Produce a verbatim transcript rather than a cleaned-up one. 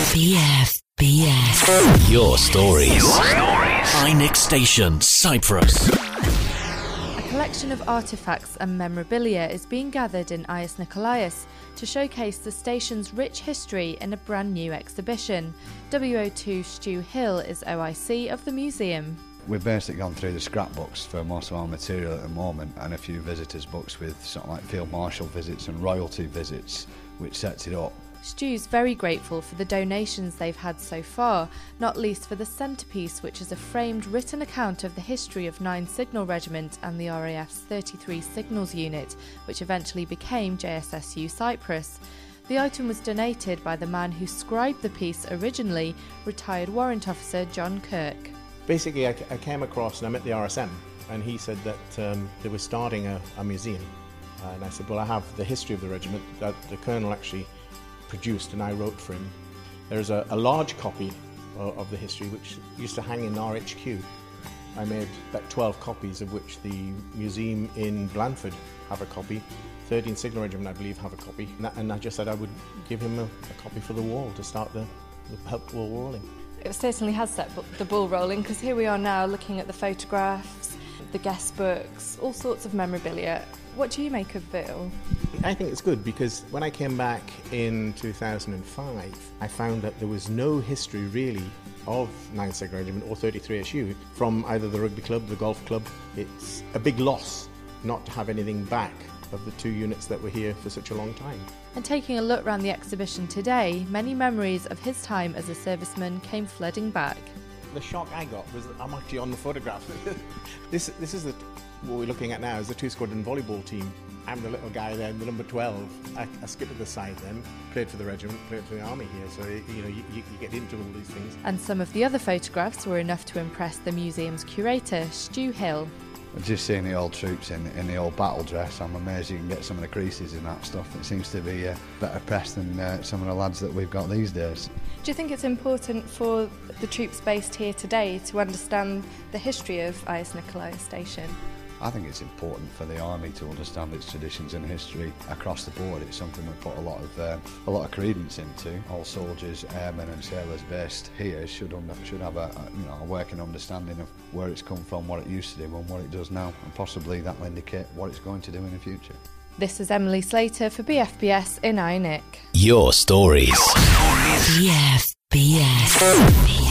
B F B S. Your stories. Your stories. iNick Station, Cyprus. A collection of artefacts and memorabilia is being gathered in Aias Nikolaos to showcase the station's rich history in a brand new exhibition. W O two Stu Hill is O I C of the museum. We've basically gone through the scrapbooks for most of our material at the moment, and a few visitors' books with sort of like field marshal visits and royalty visits, which sets it up. Stu's very grateful for the donations they've had so far, not least for the centrepiece, which is a framed written account of the history of ninth Signal Regiment and the R A F's thirty-three Signals Unit, which eventually became J S S U Cyprus. The item was donated by the man who scribed the piece originally, retired warrant officer John Kirk. Basically, I, I came across and I met the R S M, and he said that um, they were starting a, a museum. Uh, and I said, well, I have the history of the regiment that the colonel actually produced and I wrote for him. There's a, a large copy of, of the history which used to hang in R H Q. I made about twelve copies, of which the museum in Blandford have a copy. thirteenth Signal Regiment, I believe, have a copy. And, that, and I just said I would give him a, a copy for the wall to start the, the help wall rolling. It certainly has set the ball rolling, because here we are now looking at the photographs, the guest books, all sorts of memorabilia. What do you make of it all? I think it's good, because when I came back in two thousand five, I found that there was no history really of ninth Signal Regiment or thirty-three S U from either the rugby club, the golf club. It's a big loss not to have anything back of the two units that were here for such a long time. And taking a look around the exhibition today, many memories of his time as a serviceman came flooding back. The shock I got was that I'm actually on the photograph. this this is the, what we're looking at now is the two squadron volleyball team. I'm the little guy there, the number twelve. I, I skipped at the side then, played for the regiment, played for the army here, so you know you, you, you get into all these things. And some of the other photographs were enough to impress the museum's curator, Stu Hill. Just seeing the old troops in, in the old battle dress, I'm amazed you can get some of the creases in that stuff. It seems to be a better press than uh, some of the lads that we've got these days. Do you think it's important for the troops based here today to understand the history of Aias Nikolaos Station? I think it's important for the army to understand its traditions and history across the board. It's something we put a lot of uh, a lot of credence into. All soldiers, airmen and sailors based here should under, should have a, a you know a working understanding of where it's come from, what it used to do and what it does now, and possibly that will indicate what it's going to do in the future. This is Emily Slater for B F B S in iNick. Your stories. B F B S.